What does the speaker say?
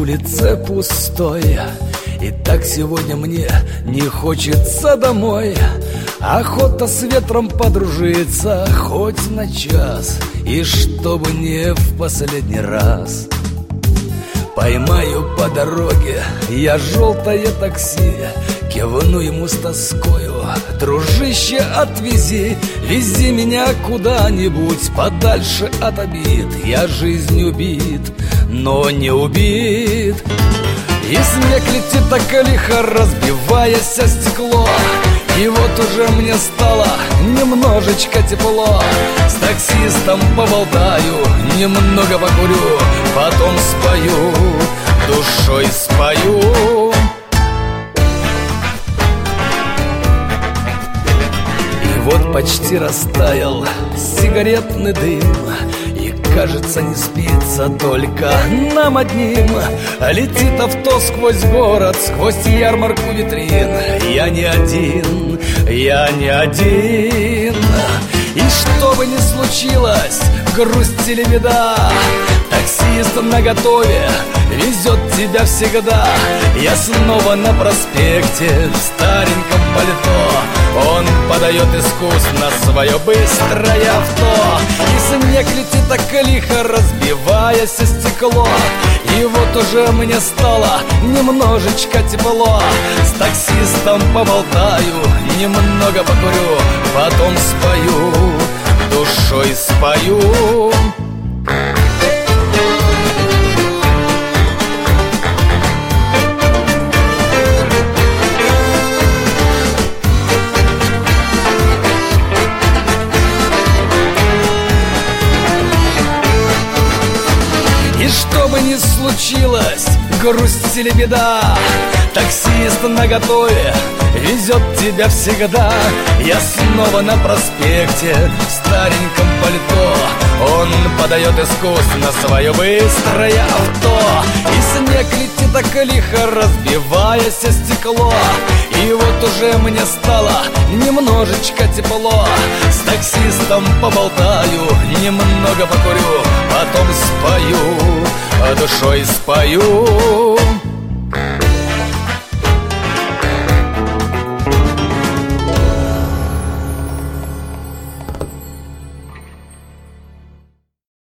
улице пустой, и так сегодня мне не хочется домой. Охота с ветром подружиться хоть на час, и чтобы не в последний раз. Поймаю по дороге я желтое такси, кивну ему с тоскою: дружище, отвези, вези меня куда-нибудь подальше от обид. Я жизнь убит, но не убит. И снег летит так лихо, разбиваясь о стекло, и вот уже мне стало немножечко тепло. С таксистом поболтаю, немного покурю, потом спою, душой спою. И вот почти растаял сигаретный дым, и кажется, не спится только нам одним. Летит авто сквозь город, сквозь ярмарку витрин. Я не один, я не один. И что бы ни случилось, грусть или беда, таксист наготове везет тебя всегда. Я снова на проспекте в стареньком пальто, он подает искусно свое быстрое авто. И снег летит так лихо, разбиваясь о стекло, и вот уже мне стало немножечко тепло. С таксистом поболтаю, немного покурю, потом спою, душой спою. И что бы ни случилось, грусть или беда, таксист наготове везет тебя всегда. Я снова на проспекте в стареньком пальто, он подает искусно свое быстрое авто. И снег летит так лихо, разбиваясь о стекло, и вот уже мне стало немножечко тепло. С таксистом поболтаю, немного покурю, потом спою, душой спою.